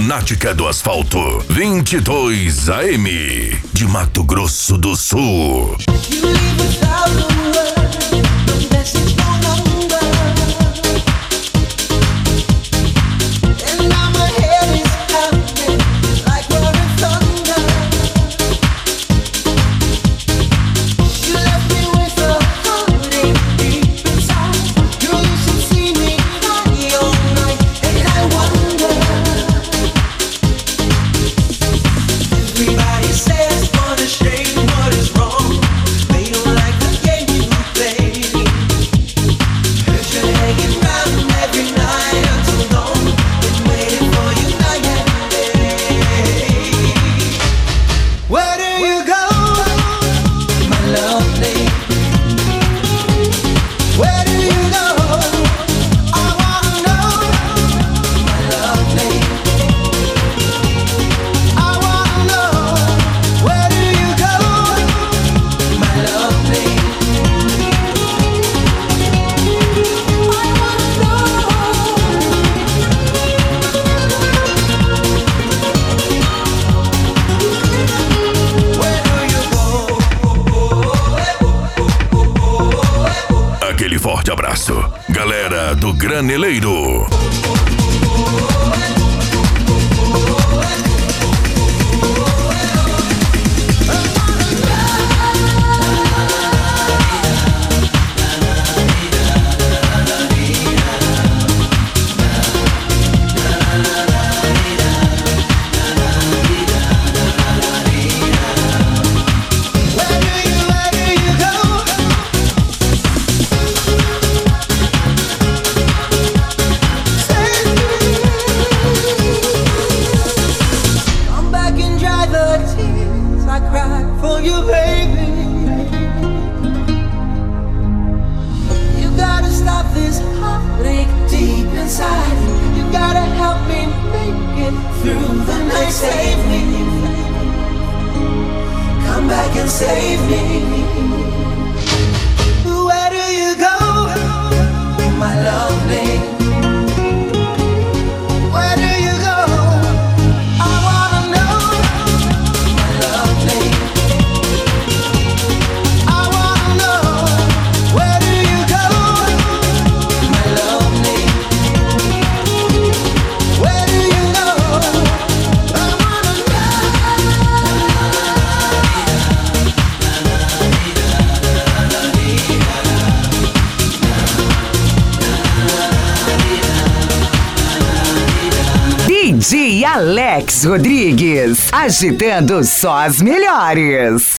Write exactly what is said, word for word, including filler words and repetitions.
lunática do asfalto. vinte e dois A M, de Mato Grosso do Sul. Aquele forte abraço, galera do Graneleiro. Save me, come back and save me. Where do you go, my lovely? Where do you go? I wanna know, my lovely. I wanna know, where do you go, my lovely? Where do you go? D J Alex Rodrigues, agitando só as melhores.